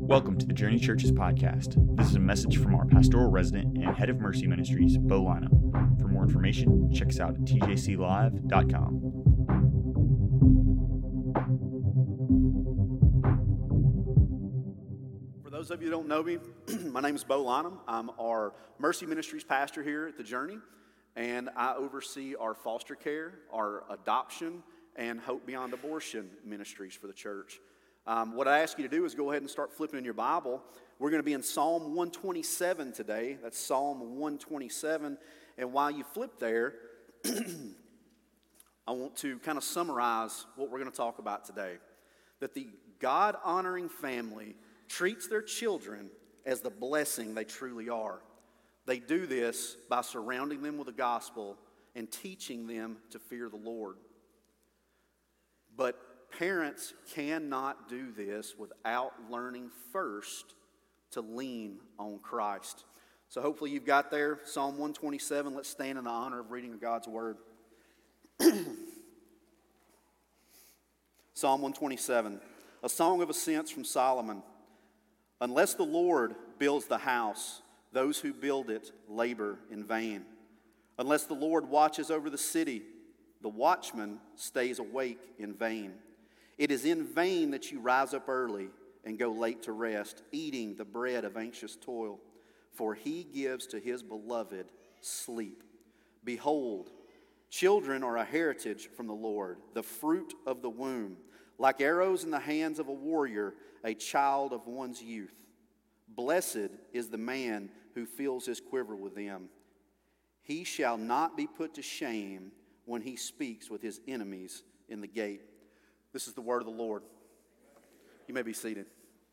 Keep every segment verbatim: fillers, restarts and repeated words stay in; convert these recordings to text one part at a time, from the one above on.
Welcome to the Journey Churches podcast. This is a message from our pastoral resident and head of Mercy Ministries, Bo Lineham. For more information, check us out at t j c live dot com. For those of you who don't know me, my name is Bo Lineham. I'm our Mercy Ministries pastor here at the Journey, and I oversee our foster care, our adoption, and Hope Beyond Abortion ministries for the church. Um, what I ask you to do is go ahead and start flipping in your Bible. We're going to be in Psalm one twenty-seven today. That's Psalm one twenty-seven. And while you flip there, I want to kind of summarize what we're going to talk about today. That the God-honoring family treats their children as the blessing they truly are. They do this by surrounding them with the gospel and teaching them to fear the Lord. But parents cannot do this without learning first to lean on Christ. So hopefully you've got there Psalm one twenty-seven. Let's stand in the honor of reading God's word. Psalm one twenty-seven, a song of ascents from Solomon. Unless the Lord builds the house, those who build it labor in vain. Unless the Lord watches over the city, the watchman stays awake in vain. It is in vain that you rise up early and go late to rest, eating the bread of anxious toil, for he gives to his beloved sleep. Behold, children are a heritage from the Lord, the fruit of the womb. Like arrows in the hands of a warrior, a child of one's youth. Blessed is the man who fills his quiver with them. He shall not be put to shame when he speaks with his enemies in the gate. This is the word of the Lord. You may be seated.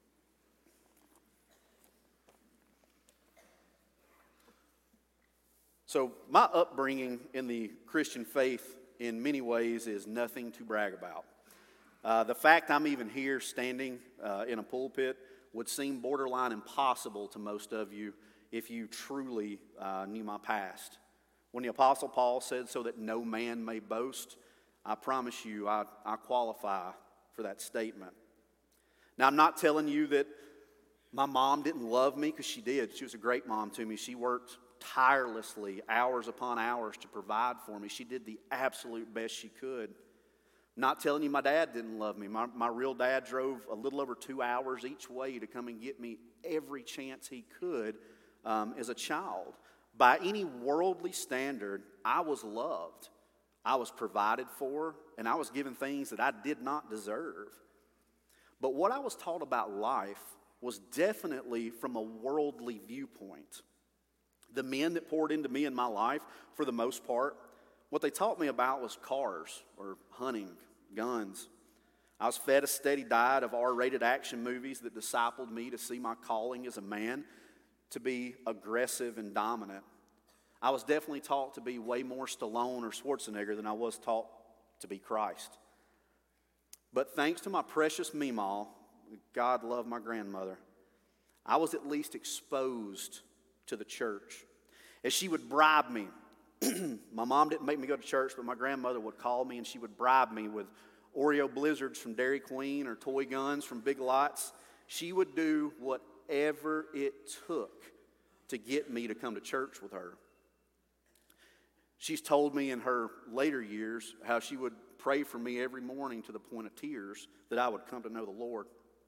So my upbringing in the Christian faith in many ways is nothing to brag about. Uh, the fact I'm even here standing uh, in a pulpit would seem borderline impossible to most of you if you truly uh, knew my past. When the Apostle Paul said, so that no man may boast, I promise you I, I qualify for that statement. Now, I'm not telling you that my mom didn't love me, because she did. She was a great mom to me. She worked tirelessly, hours upon hours, to provide for me. She did the absolute best she could. Not telling you my dad didn't love me. My, my real dad drove a little over two hours each way to come and get me every chance he could um, as a child. By any worldly standard, I was loved. I was provided for, and I was given things that I did not deserve. But what I was taught about life was definitely from a worldly viewpoint. The men that poured into me in my life, for the most part, what they taught me about was cars or hunting, guns. I was fed a steady diet of R-rated action movies that discipled me to see my calling as a man to be aggressive and dominant. I was definitely taught to be way more Stallone or Schwarzenegger than I was taught to be Christ. But thanks to my precious Meemaw, God love my grandmother, I was at least exposed to the church. As she would bribe me, my mom didn't make me go to church, but my grandmother would call me and she would bribe me with Oreo Blizzards from Dairy Queen or toy guns from Big Lots. She would do whatever it took to get me to come to church with her. She's told me in her later years how she would pray for me every morning to the point of tears that I would come to know the Lord.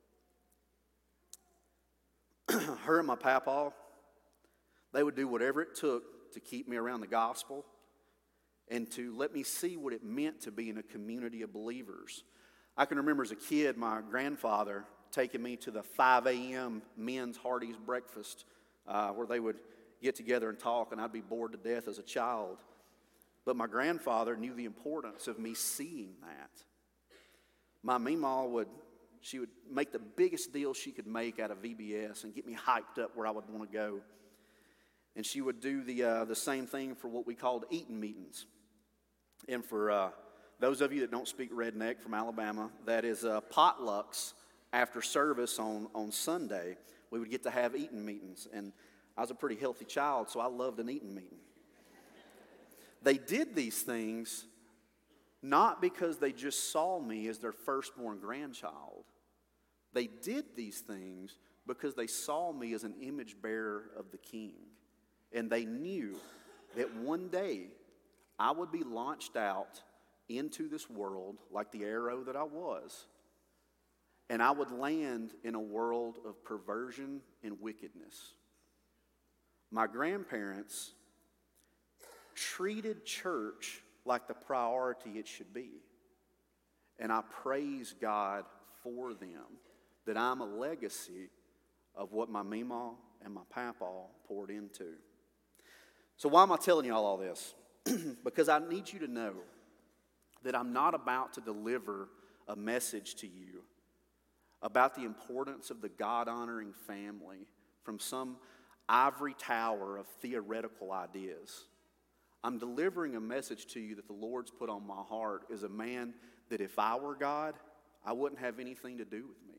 Her and my papa, they would do whatever it took to keep me around the gospel and to let me see what it meant to be in a community of believers. I can remember as a kid my grandfather taking me to the five a.m. men's Hardee's breakfast uh, where they would get together and talk, and I'd be bored to death as a child. But my grandfather knew the importance of me seeing that. My Meemaw would, she would make the biggest deal she could make out of V B S and get me hyped up where I would want to go. And she would do the uh, the same thing for what we called eating meetings. And for uh, those of you that don't speak redneck from Alabama, that is uh, potlucks after service on, on Sunday. We would get to have eating meetings. And I was a pretty healthy child, so I loved an eating meeting. They did these things not because they just saw me as their firstborn grandchild. They did these things because they saw me as an image bearer of the King. And they knew that one day I would be launched out into this world like the arrow that I was. And I would land in a world of perversion and wickedness. My grandparents treated church like the priority it should be. And I praise God for them, that I'm a legacy of what my Meemaw and my Papaw poured into. So why am I telling you all, all this? Because I need you to know that I'm not about to deliver a message to you about the importance of the God-honoring family from some ivory tower of theoretical ideas. I'm delivering a message to you that the Lord's put on my heart as a man that if I were God, I wouldn't have anything to do with me.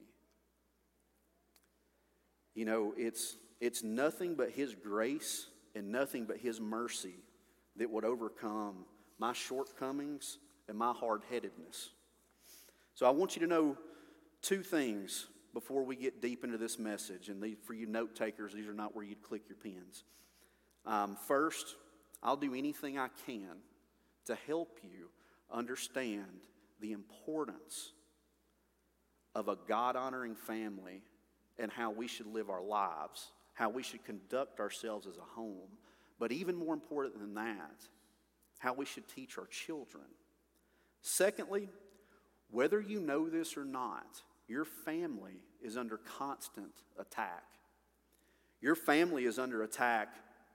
You know, it's, it's nothing but His grace and nothing but His mercy that would overcome my shortcomings and my hard-headedness. So I want you to know two things before we get deep into this message. And the, for you note takers, these are not where you'd click your pens. Um, first, I'll do anything I can to help you understand the importance of a God-honoring family and how we should live our lives, how we should conduct ourselves as a home. But even more important than that, how we should teach our children. Secondly, whether you know this or not, your family is under constant attack. Your family is under attack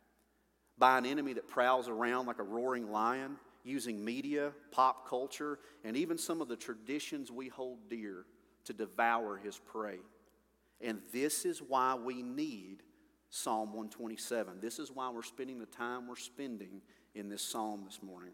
by an enemy that prowls around like a roaring lion, using media, pop culture, and even some of the traditions we hold dear to devour his prey. And this is why we need Psalm one twenty-seven. This is why we're spending the time we're spending in this psalm this morning.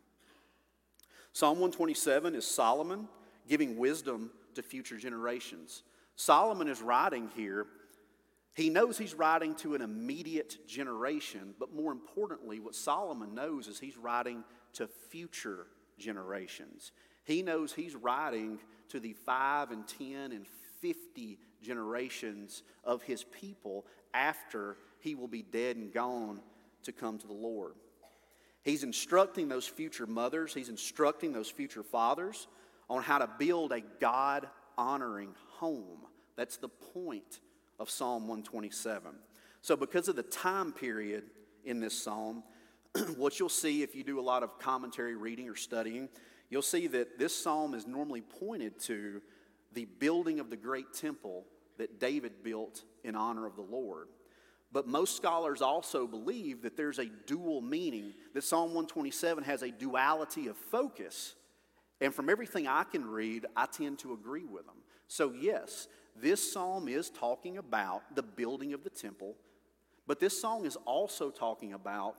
Psalm one twenty-seven is Solomon giving wisdom to future generations. Solomon is writing here. He knows he's writing to an immediate generation, but more importantly, what Solomon knows is he's writing to future generations. He knows he's writing to the five and ten and fifty generations of his people after he will be dead and gone to come to the Lord. He's instructing those future mothers, he's instructing those future fathers on how to build a God-honoring home. That's the point of Psalm one twenty-seven. So because of the time period in this psalm, what you'll see if you do a lot of commentary reading or studying, you'll see that this psalm is normally pointed to the building of the great temple that David built in honor of the Lord. But most scholars also believe that there's a dual meaning, that Psalm one twenty-seven has a duality of focus. And from everything I can read, I tend to agree with them. So yes, this psalm is talking about the building of the temple, but this song is also talking about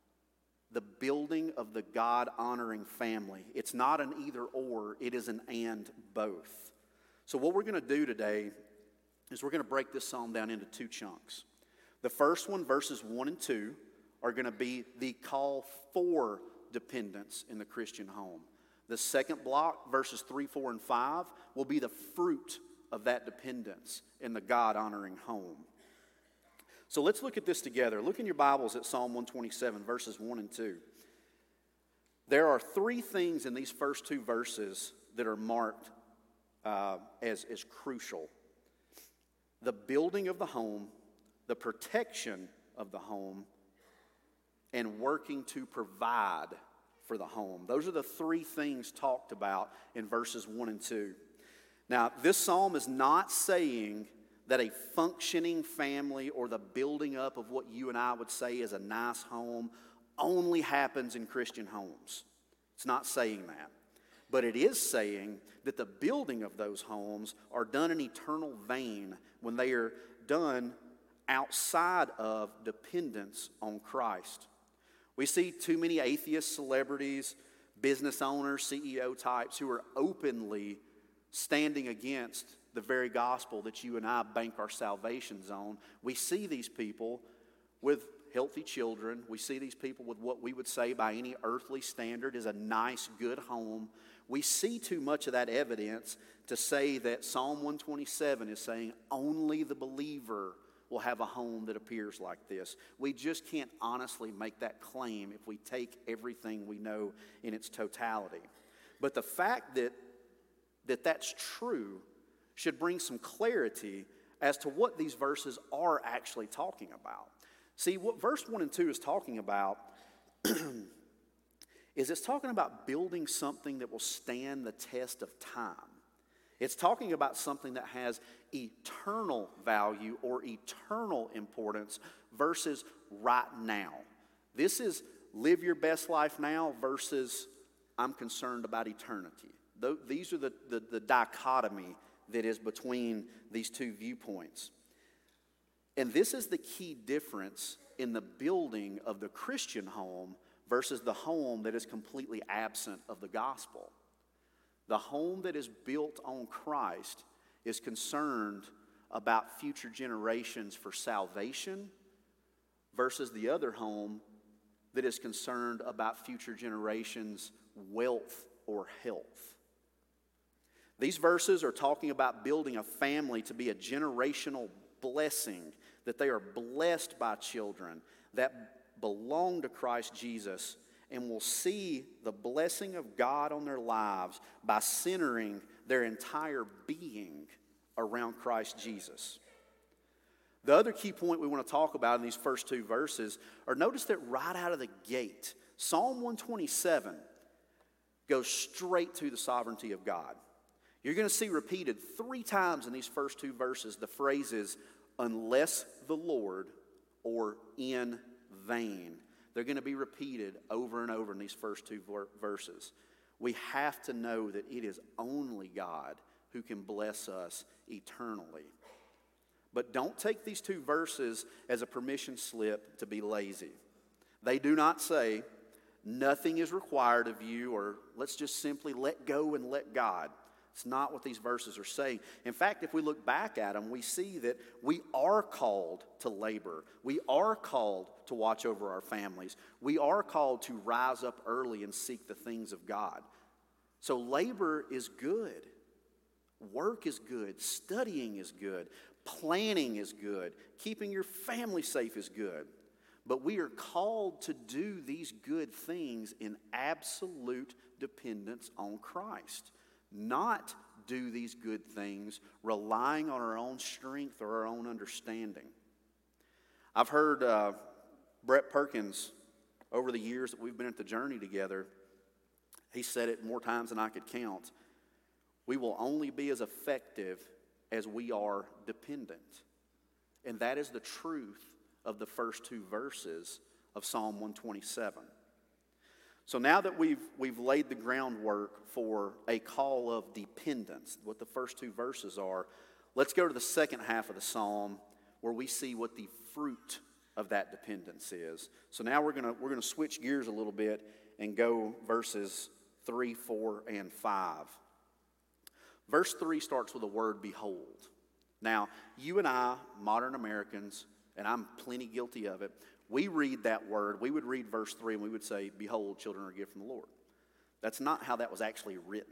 the building of the God-honoring family. It's not an either-or, it is an and both. So what we're going to do today is we're going to break this psalm down into two chunks. The first one, verses one and two, are going to be the call for dependence in the Christian home. The second block, verses three, four, and five, will be the fruit of that dependence in the God-honoring home. So let's look at this together. Look in your Bibles at Psalm one twenty-seven, verses one and two. There are three things in these first two verses that are marked uh, as, as crucial. The building of the home, the protection of the home, and working to provide for the home. Those are the three things talked about in verses one and two. Now, this psalm is not saying that a functioning family or the building up of what you and I would say is a nice home only happens in Christian homes. It's not saying that. But it is saying that the building of those homes are done in eternal vain when they are done outside of dependence on Christ. We see too many atheist celebrities, business owners, C E O types who are openly standing against the very gospel that you and I bank our salvations on. We see these people with healthy children. We see these people with what we would say by any earthly standard is a nice, good home, We see too much of that evidence to say that Psalm one twenty-seven is saying only the believer will have a home that appears like this. We just can't honestly make that claim if we take everything we know in its totality. But the fact that, that that's true should bring some clarity as to what these verses are actually talking about. See, what verse one and two is talking about is it's talking about building something that will stand the test of time. It's talking about something that has eternal value or eternal importance versus right now. This is live your best life now versus I'm concerned about eternity. These are the, the, the dichotomy that is between these two viewpoints. And this is the key difference in the building of the Christian home versus the home that is completely absent of the gospel. The home that is built on Christ is concerned about future generations for salvation versus the other home that is concerned about future generations' wealth or health. These verses are talking about building a family to be a generational blessing, that they are blessed by children that belong to Christ Jesus and will see the blessing of God on their lives by centering their entire being around Christ Jesus. The other key point we want to talk about in these first two verses are, notice that right out of the gate, Psalm one twenty-seven goes straight to the sovereignty of God. You're going to see repeated three times in these first two verses the phrases, unless the Lord, or in vain. They're going to be repeated over and over in these first two verses. We have to know that it is only God who can bless us eternally. But don't take these two verses as a permission slip to be lazy. They do not say, nothing is required of you, or let's just simply let go and let God. It's not what these verses are saying. In fact, if we look back at them, we see that we are called to labor. We are called to watch over our families. We are called to rise up early and seek the things of God. So labor is good. Work is good. Studying is good. Planning is good. Keeping your family safe is good. But we are called to do these good things in absolute dependence on Christ. Not do these good things relying on our own strength or our own understanding. I've heard uh, Brett Perkins, over the years that we've been at the journey together, he said it more times than I could count. We will only be as effective as we are dependent. And that is the truth of the first two verses of Psalm one twenty-seven. So now that we've, we've laid the groundwork for a call of dependence, what the first two verses are, let's go to the second half of the psalm where we see what the fruit of that dependence is. So now we're going we're gonna switch gears a little bit and go verses three, four, and five. Verse three starts with the word behold. Now, you and I, modern Americans, and I'm plenty guilty of it, we read that word, we would read verse three and we would say, behold, children are a gift from the Lord. That's not how that was actually written.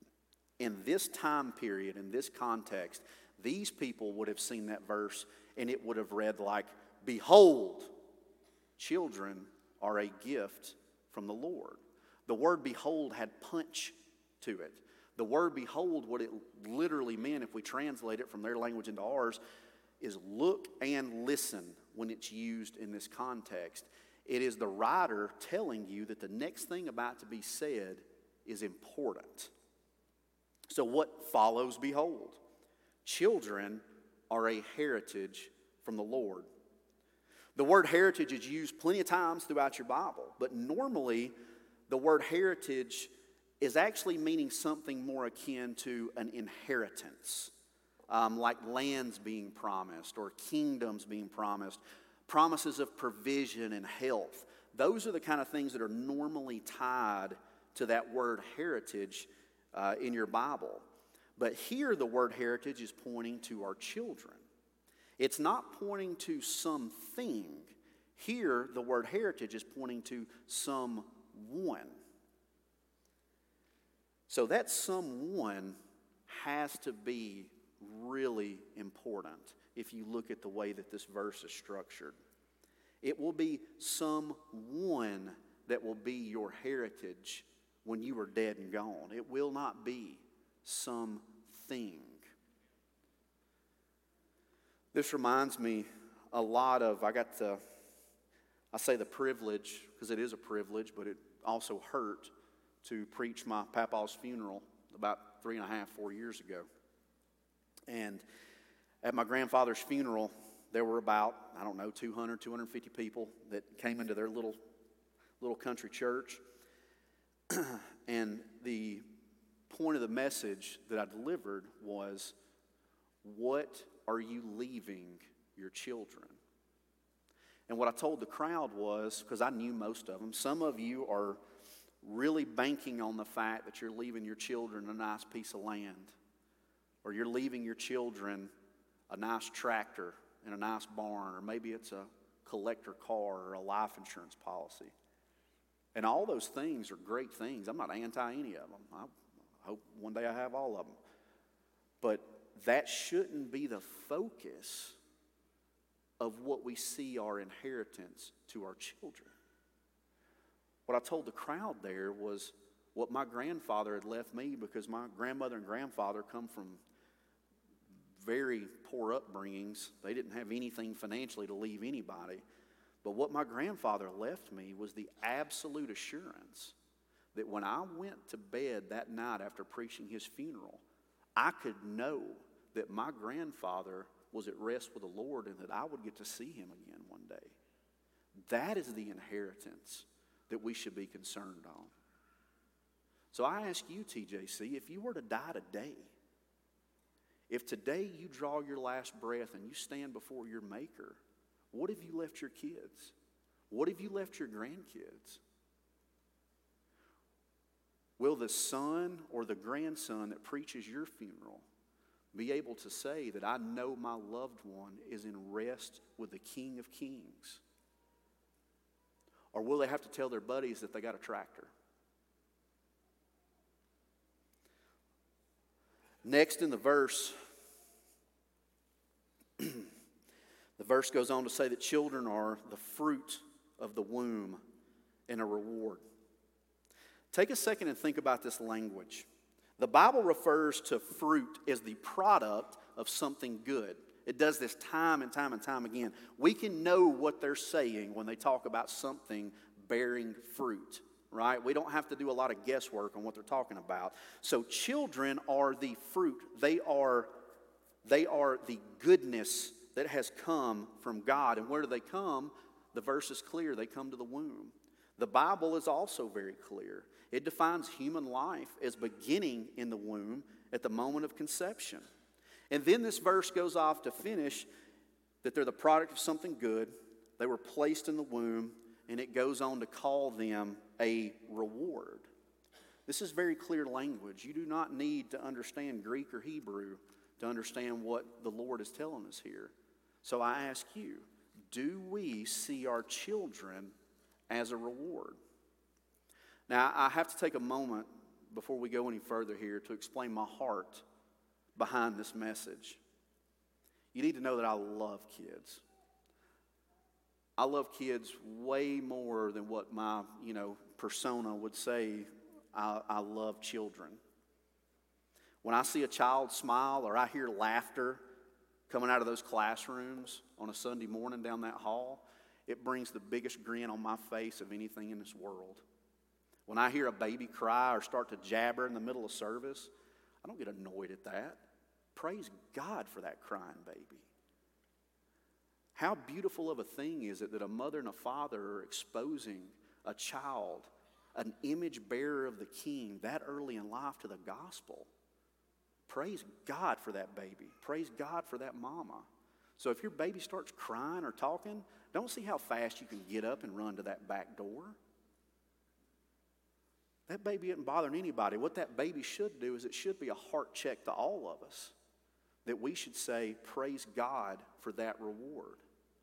In this time period, in this context, these people would have seen that verse and it would have read like, behold, children are a gift from the Lord. The word behold had punch to it. The word behold, what it literally meant, if we translate it from their language into ours, is look and listen when it's used in this context. It is the writer telling you that the next thing about to be said is important. So what follows behold? Children are a heritage from the Lord. The word heritage is used plenty of times throughout your Bible, but normally the word heritage is actually meaning something more akin to an inheritance. Um, like lands being promised or kingdoms being promised, promises of provision and health. Those are the kind of things that are normally tied to that word heritage uh, in your Bible. But here the word heritage is pointing to our children. It's not pointing to something. Here the word heritage is pointing to someone. So that someone has to be really important if you look at the way that this verse is structured. It will be someone that will be your heritage when you are dead and gone. It will not be something. This reminds me a lot of, I got the, I say the privilege, because it is a privilege, but it also hurt to preach my papa's funeral about three and a half, four years ago. And at my grandfather's funeral, there were about, I don't know, two hundred, two hundred fifty people that came into their little, little country church. And the point of the message that I delivered was, what are you leaving your children? And what I told the crowd was, because I knew most of them, some of you are really banking on the fact that you're leaving your children a nice piece of land, or you're leaving your children a nice tractor and a nice barn, or maybe it's a collector car or a life insurance policy. And all those things are great things. I'm not anti any of them. I hope one day I have all of them. But that shouldn't be the focus of what we see our inheritance to our children. What I told the crowd there was what my grandfather had left me, because my grandmother and grandfather come from very poor upbringings. They didn't have anything financially to leave anybody. But what my grandfather left me was the absolute assurance that when I went to bed that night after preaching his funeral, I could know that my grandfather was at rest with the Lord and that I would get to see him again one day. That is the inheritance that we should be concerned on. So I ask you, T J C, if you were to die today, if today you draw your last breath and you stand before your Maker, what have you left your kids? What have you left your grandkids? Will the son or the grandson that preaches your funeral be able to say that I know my loved one is in rest with the King of Kings? Or will they have to tell their buddies that they got a tractor? Next in the verse, the verse goes on to say that children are the fruit of the womb and a reward. Take a second and think about this language. The Bible refers to fruit as the product of something good. It does this time and time and time again. We can know what they're saying when they talk about something bearing fruit, right? We don't have to do a lot of guesswork on what they're talking about. So children are the fruit. They are, they are the goodness that has come from God. And where do they come? The verse is clear. They come to the womb. The Bible is also very clear. It defines human life as beginning in the womb at the moment of conception. And then this verse goes off to finish that they're the product of something good. They were placed in the womb, and it goes on to call them a reward. This is very clear language. You do not need to understand Greek or Hebrew to understand what the Lord is telling us here. So I ask you, do we see our children as a reward? Now, I have to take a moment before we go any further here to explain my heart behind this message. You need to know that I love kids. I love kids way more than what my, you know, persona would say. I, I love children. When I see a child smile or I hear laughter coming out of those classrooms on a Sunday morning down that hall, it brings the biggest grin on my face of anything in this world. When I hear a baby cry or start to jabber in the middle of service, I don't get annoyed at that. Praise God for that crying baby. How beautiful of a thing is it that a mother and a father are exposing a child, an image bearer of the King, that early in life to the gospel. Praise God for that baby. Praise God for that mama. So if your baby starts crying or talking, don't see how fast you can get up and run to that back door. That baby isn't bothering anybody. What that baby should do is it should be a heart check to all of us, that we should say, praise God for that reward.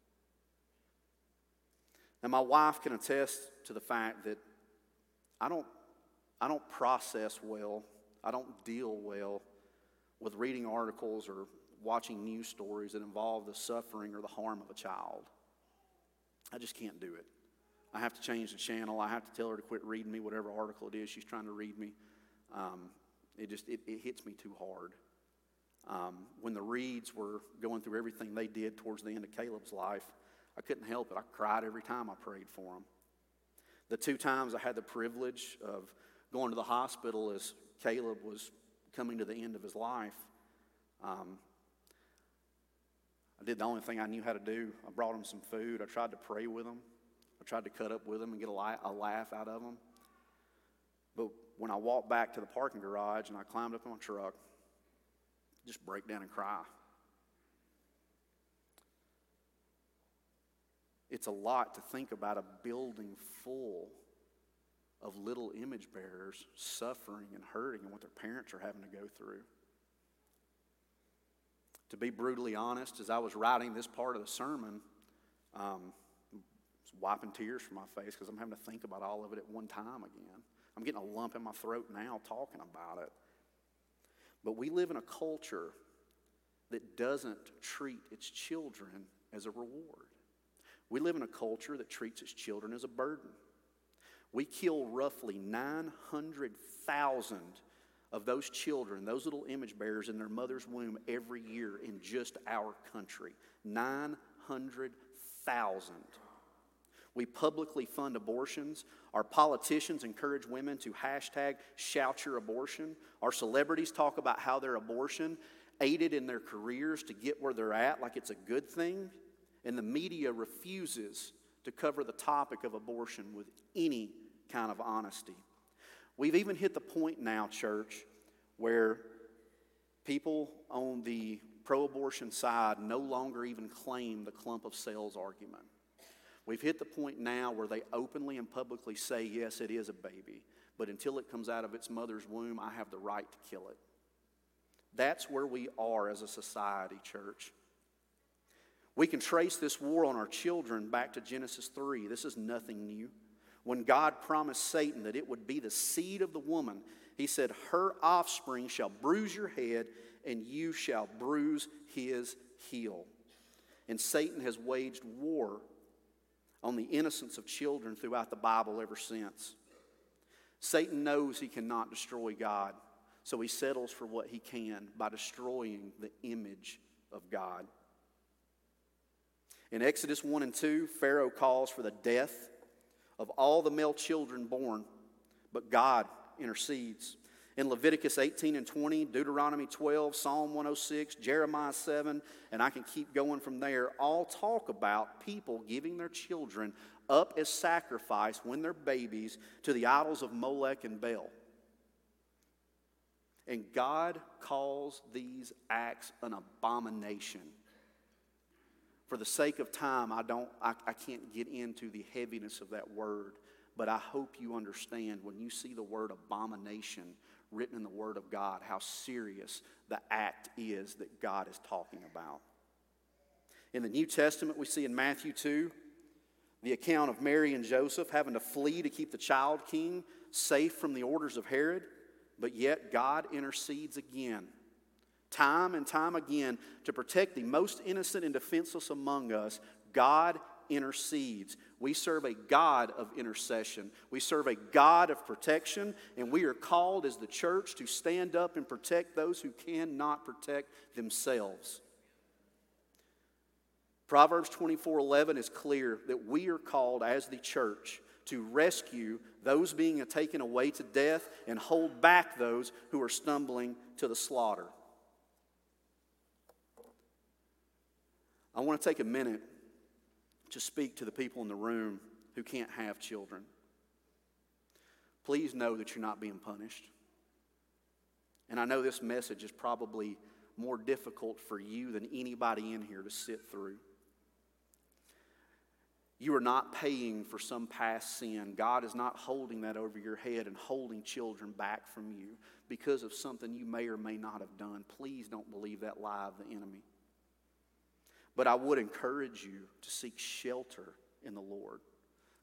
Now, my wife can attest to the fact that I don't, I don't process well I don't deal well with reading articles or watching news stories that involve the suffering or the harm of a child. I just can't do it. I have to change the channel. I have to tell her to quit reading me whatever article it is she's trying to read me. Um, it just, it, it hits me too hard. Um, when the Reeds were going through everything they did towards the end of Caleb's life, I couldn't help it. I cried every time I prayed for them. The two times I had the privilege of going to the hospital as Caleb was coming to the end of his life, um, I did the only thing I knew how to do. I brought him some food. I tried to pray with him. I tried to cut up with him and get a, li- a laugh out of him. But when I walked back to the parking garage and I climbed up in my truck, just break down and cry. It's a lot to think about a building full of little image bearers suffering and hurting and what their parents are having to go through. To be brutally honest, as I was writing this part of the sermon, um, I was wiping tears from my face because I'm having to think about all of it at one time again. I'm getting a lump in my throat now talking about it. But we live in a culture that doesn't treat its children as a reward. We live in a culture that treats its children as a burden. We kill roughly nine hundred thousand of those children, those little image bearers in their mother's womb every year in just our country. nine hundred thousand. We publicly fund abortions. Our politicians encourage women to hashtag shout your abortion. Our celebrities talk about how their abortion aided in their careers to get where they're at like it's a good thing. And the media refuses to cover the topic of abortion with any kind of honesty. We've even hit the point now, church, where people on the pro-abortion side no longer even claim the clump of cells argument. We've hit the point now where they openly and publicly say, yes, it is a baby, but until it comes out of its mother's womb, I have the right to kill it. That's where we are as a society, church. We can trace this war on our children back to Genesis three. This is nothing new. When God promised Satan that it would be the seed of the woman, he said, her offspring shall bruise your head, and you shall bruise his heel. And Satan has waged war on the innocence of children throughout the Bible ever since. Satan knows he cannot destroy God, so he settles for what he can by destroying the image of God. In Exodus one and two, Pharaoh calls for the death of all the male children born, but God intercedes. In Leviticus eighteen and twenty, Deuteronomy twelve, Psalm one oh six, Jeremiah seven, and I can keep going from there, all talk about people giving their children up as sacrifice when they're babies to the idols of Molech and Baal. And God calls these acts an abomination. For the sake of time, I don't, I, I can't get into the heaviness of that word, but I hope you understand when you see the word abomination written in the Word of God, how serious the act is that God is talking about. In the New Testament, we see in Matthew two, the account of Mary and Joseph having to flee to keep the child king safe from the orders of Herod, but yet God intercedes again. Time and time again, to protect the most innocent and defenseless among us, God intercedes. We serve a God of intercession. We serve a God of protection, and we are called as the church to stand up and protect those who cannot protect themselves. Proverbs twenty-four eleven is clear that we are called as the church to rescue those being taken away to death and hold back those who are stumbling to the slaughter. I want to take a minute to speak to the people in the room who can't have children. Please know that you're not being punished. And I know this message is probably more difficult for you than anybody in here to sit through. You are not paying for some past sin. God is not holding that over your head and holding children back from you because of something you may or may not have done. Please don't believe that lie of the enemy. But I would encourage you to seek shelter in the Lord.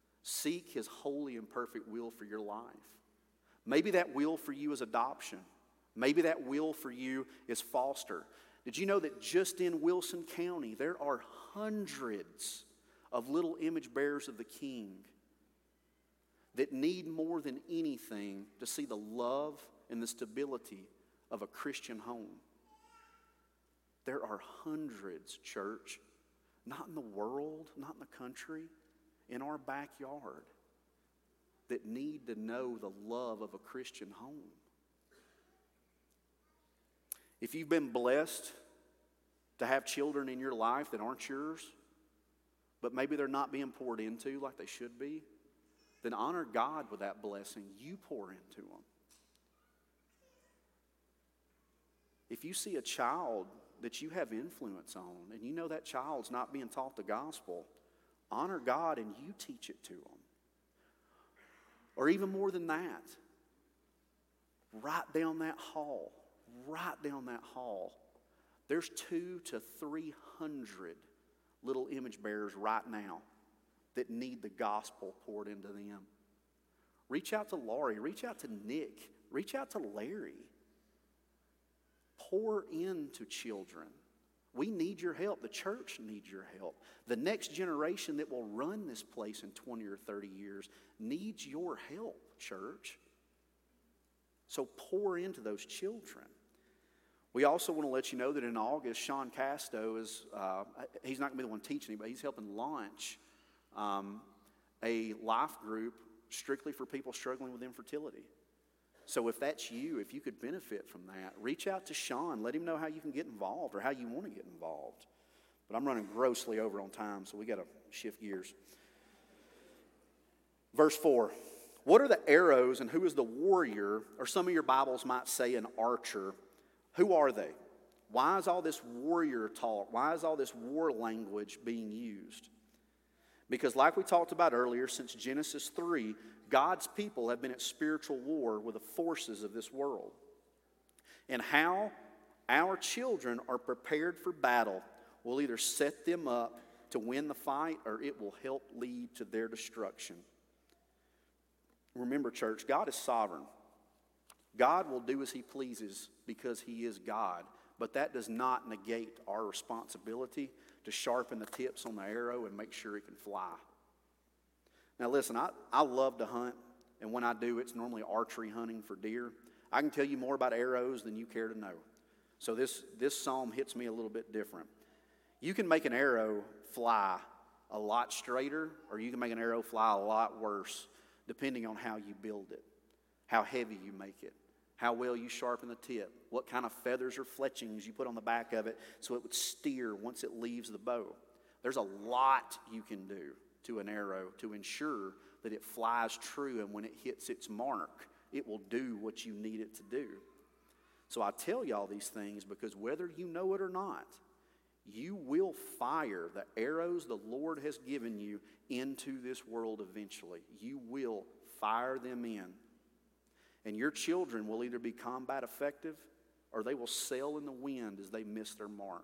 Seek His holy and perfect will for your life. Maybe that will for you is adoption. Maybe that will for you is foster. Did you know that just in Wilson County, there are hundreds of little image bearers of the King that need more than anything to see the love and the stability of a Christian home? There are hundreds, church, not in the world, not in the country, in our backyard, that need to know the love of a Christian home. If you've been blessed to have children in your life that aren't yours, but maybe they're not being poured into like they should be, then honor God with that blessing you pour into them. If you see a child that you have influence on and you know that child's not being taught the gospel, honor God and you teach it to them. Or even more than that, right down that hall, right down that hall, there's two to three hundred little image bearers right now that need the gospel poured into them. Reach out to Laurie, reach out to Nick, reach out to Larry. Pour into children. We need your help. The church needs your help. The next generation that will run this place in twenty or thirty years needs your help, church. So pour into those children. We also want to let you know that in August, Sean Casto is, uh, he's not going to be the one teaching you, but he's helping launch um, a life group strictly for people struggling with infertility. So if that's you, if you could benefit from that, reach out to Sean. Let him know how you can get involved or how you want to get involved. But I'm running grossly over on time, so we got to shift gears. Verse four. What are the arrows and who is the warrior, or some of your Bibles might say an archer? Who are they? Why is all this warrior talk? Why is all this war language being used? Because like we talked about earlier, since Genesis three, God's people have been at spiritual war with the forces of this world. And how our children are prepared for battle will either set them up to win the fight or it will help lead to their destruction. Remember, church, God is sovereign. God will do as he pleases because he is God. But that does not negate our responsibility to sharpen the tips on the arrow and make sure it can fly. Now listen, I, I love to hunt, and when I do, it's normally archery hunting for deer. I can tell you more about arrows than you care to know. So this, this psalm hits me a little bit different. You can make an arrow fly a lot straighter, or you can make an arrow fly a lot worse, depending on how you build it, how heavy you make it, how well you sharpen the tip, what kind of feathers or fletchings you put on the back of it so it would steer once it leaves the bow. There's a lot you can do to an arrow to ensure that it flies true, and when it hits its mark, it will do what you need it to do. So I tell you all these things because whether you know it or not, you will fire the arrows the Lord has given you into this world eventually. You will fire them in. And your children will either be combat effective or they will sail in the wind as they miss their mark.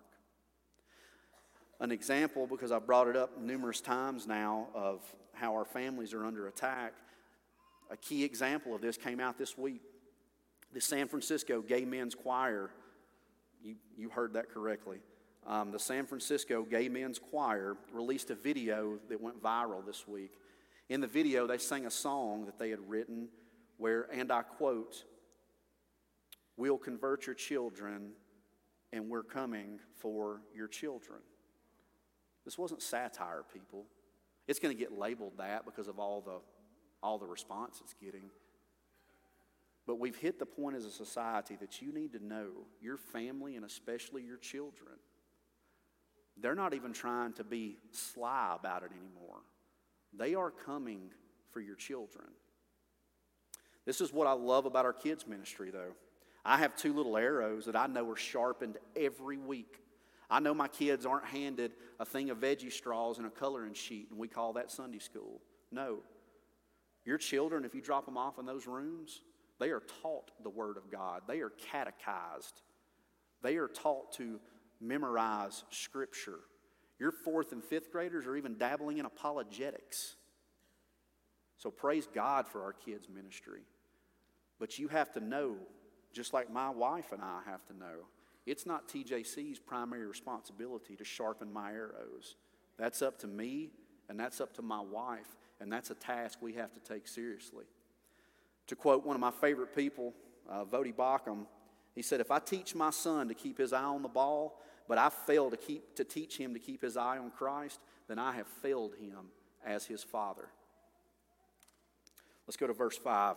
An example, because I've brought it up numerous times now, of how our families are under attack, a key example of this came out this week. The San Francisco Gay Men's Choir, you, you heard that correctly. Um, the San Francisco Gay Men's Choir released a video that went viral this week. In the video, they sang a song that they had written where, and I quote, "We'll convert your children and we're coming for your children." This wasn't satire, people. It's going to get labeled that because of all the, all the response it's getting. But we've hit the point as a society that you need to know your family and especially your children. They're not even trying to be sly about it anymore. They are coming for your children. This is what I love about our kids' ministry, though. I have two little arrows that I know are sharpened every week. I know my kids aren't handed a thing of veggie straws and a coloring sheet, and we call that Sunday school. No. Your children, if you drop them off in those rooms, they are taught the Word of God. They are catechized. They are taught to memorize Scripture. Your fourth and fifth graders are even dabbling in apologetics. So praise God for our kids' ministry. But you have to know just like my wife and I have to know. It's not T J C's primary responsibility to sharpen my arrows. That's up to me, and that's up to my wife, and that's a task we have to take seriously. To quote one of my favorite people, uh, Vodi Bakum, he said, if I teach my son to keep his eye on the ball, but I fail to, keep, to teach him to keep his eye on Christ, then I have failed him as his father. Let's go to verse five.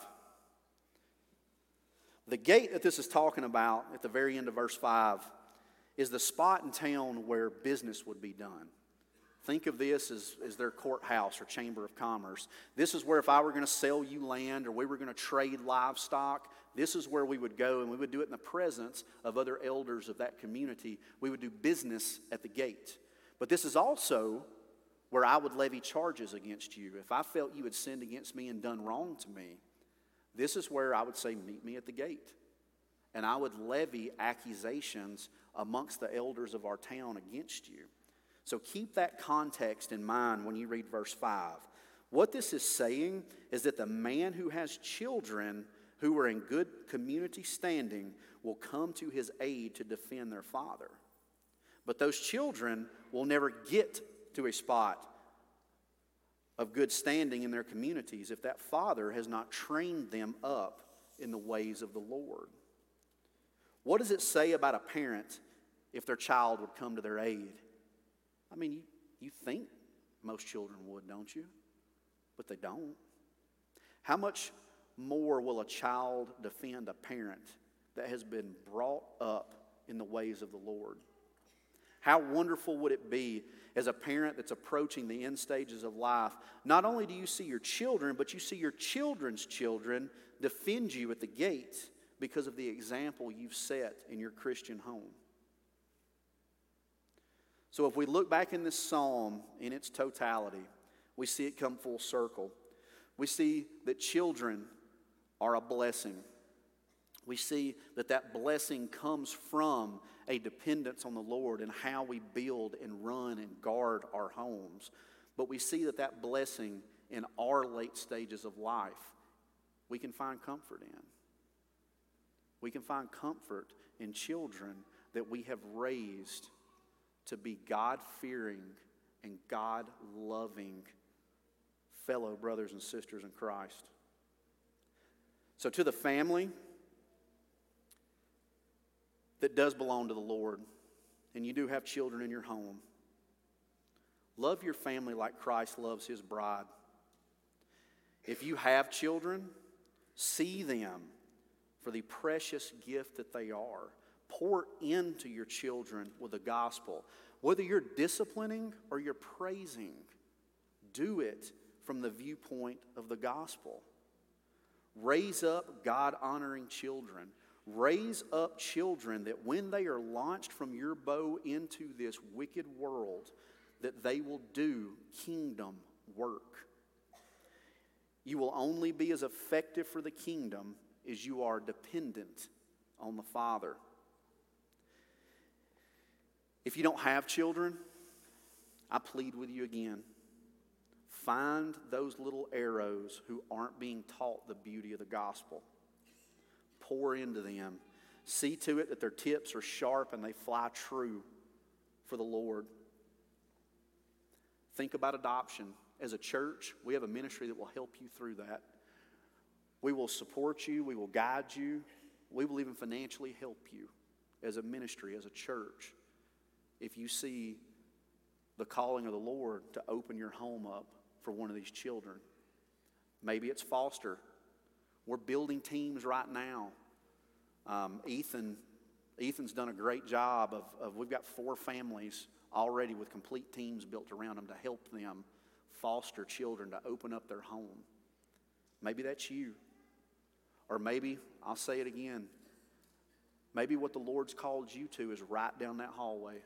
The gate that this is talking about at the very end of verse five is the spot in town where business would be done. Think of this as, as their courthouse or chamber of commerce. This is where if I were going to sell you land or we were going to trade livestock, this is where we would go, and we would do it in the presence of other elders of that community. We would do business at the gate. But this is also where I would levy charges against you. If I felt you had sinned against me and done wrong to me, this is where I would say, meet me at the gate. And I would levy accusations amongst the elders of our town against you. So keep that context in mind when you read verse five. What this is saying is that the man who has children who are in good community standing will come to his aid to defend their father. But those children will never get to a spot of good standing in their communities if that father has not trained them up in the ways of the Lord. What does it say about a parent if their child would come to their aid? I mean, you, you think most children would, don't you? But they don't. How much more will a child defend a parent that has been brought up in the ways of the Lord? How wonderful would it be as a parent that's approaching the end stages of life? Not only do you see your children, but you see your children's children defend you at the gate because of the example you've set in your Christian home. So if we look back in this psalm in its totality, we see it come full circle. We see that children are a blessing. We see that that blessing comes from a dependence on the Lord and how we build and run and guard our homes. But we see that that blessing in our late stages of life, we can find comfort in. We can find comfort in children that we have raised to be God-fearing and God-loving fellow brothers and sisters in Christ. So to the family that does belong to the Lord, and you do have children in your home, love your family like Christ loves his bride. If you have children, see them for the precious gift that they are. Pour into your children with the gospel. Whether you're disciplining or you're praising, do it from the viewpoint of the gospel. Raise up God-honoring children. Raise up children that when they are launched from your bow into this wicked world, that they will do kingdom work. You will only be as effective for the kingdom as you are dependent on the Father. If you don't have children, I plead with you again. Find those little arrows who aren't being taught the beauty of the gospel. Pour into them. See to it that their tips are sharp and they fly true for the Lord. Think about adoption. As a church, we have a ministry that will help you through that. We will support you. We will guide you. We will even financially help you as a ministry, as a church, if you see the calling of the Lord to open your home up for one of these children. Maybe it's foster. We're building teams right now. Um, Ethan, Ethan's done a great job of, of, we've got four families already with complete teams built around them to help them foster children to open up their home. Maybe that's you. Or maybe, I'll say it again, maybe what the Lord's called you to is right down that hallway.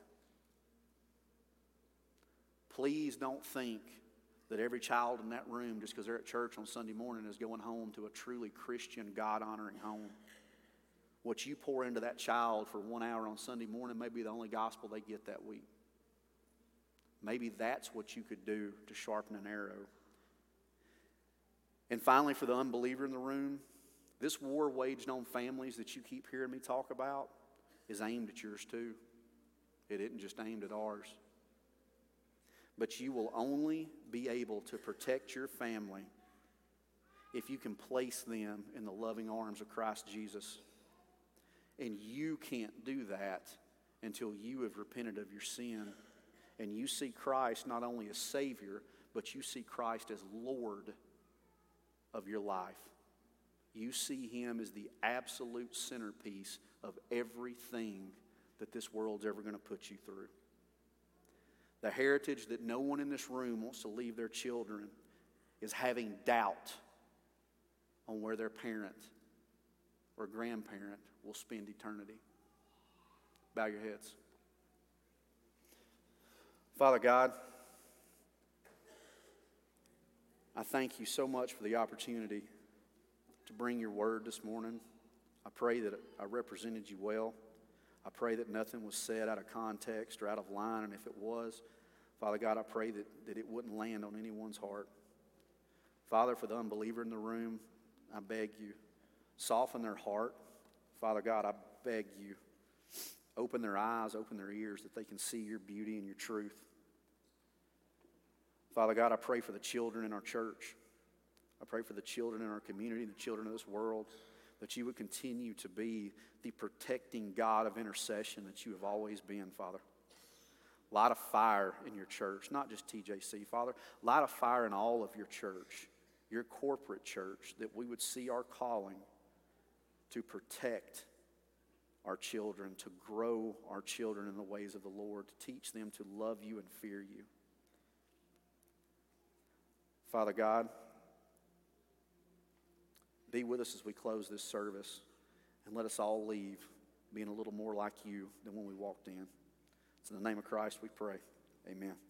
Please don't think that every child in that room, just because they're at church on Sunday morning, is going home to a truly Christian, God-honoring home. What you pour into that child for one hour on Sunday morning may be the only gospel they get that week. Maybe that's what you could do to sharpen an arrow. And finally, for the unbeliever in the room, This war waged on families that you keep hearing me talk about is aimed at yours too. It isn't just aimed at ours. But you will only be able to protect your family if you can place them in the loving arms of Christ Jesus. And you can't do that until you have repented of your sin and you see Christ not only as Savior, but you see Christ as Lord of your life. You see Him as the absolute centerpiece of everything that this world's ever going to put you through. The heritage that no one in this room wants to leave their children is having doubt on where their parent or grandparent will spend eternity. Bow your heads. Father God, I thank you so much for the opportunity to bring your word this morning. I pray that I represented you well. I pray that nothing was said out of context or out of line, and if it was, Father God, I pray that, that it wouldn't land on anyone's heart. Father, for the unbeliever in the room, I beg you, soften their heart. Father God, I beg you, open their eyes, open their ears, that they can see your beauty and your truth. Father God, I pray for the children in our church. I pray for the children in our community, the children of this world, that you would continue to be the protecting God of intercession that you have always been, Father. Light a fire in your church, not just T J C, Father. Light a fire in all of your church, your corporate church, that we would see our calling to protect our children, to grow our children in the ways of the Lord, to teach them to love you and fear you. Father God, be with us as we close this service, and let us all leave being a little more like you than when we walked in. It's in the name of Christ we pray. Amen.